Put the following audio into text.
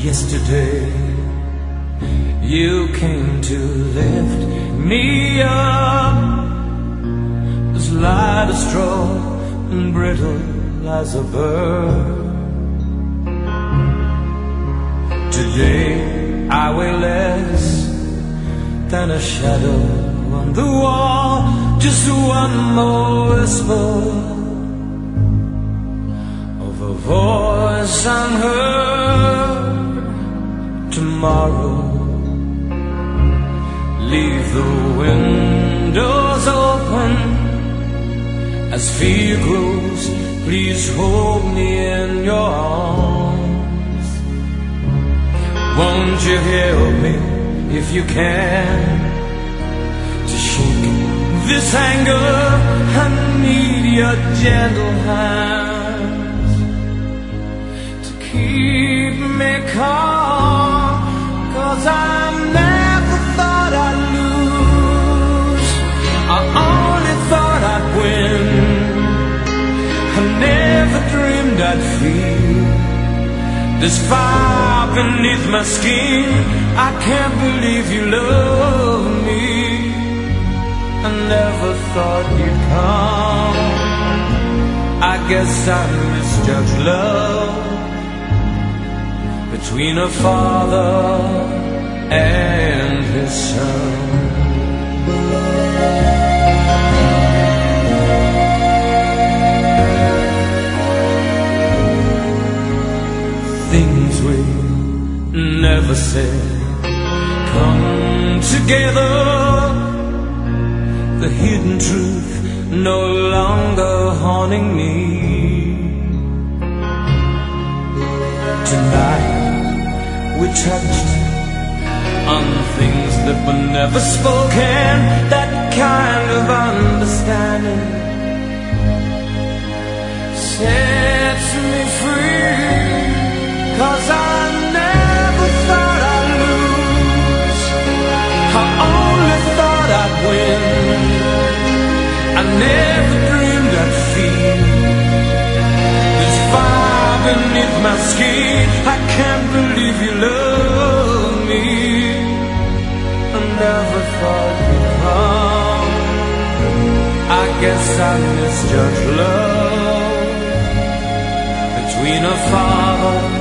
Yesterday you came to lift me up, as light as straw and brittle as a bird. Today I weigh less than a shadow on the wall, just one more whisper of a voice unheard. Tomorrow, leave the windows open. As fear grows, please hold me in your arms. Won't you help me, if you can, to shake this anger? I need your gentle hands to keep me calm, 'cause I never thought I'd lose, I only thought I'd win. I never dreamed I'd feel this fire beneath my skin. I can't believe you love me. I never thought you'd come. I guess I misjudged love between a father and his son. Things we never said come together. The hidden truth no longer haunting me. Tonight we touched on things that were never spoken. That kind of understanding sets me free, 'cause I never thought I'd lose, I only thought I'd win. I never dreamed I'd feel this fire beneath my skin. I can't believe you love me. I never thought you'd come. I guess I misjudged love between a father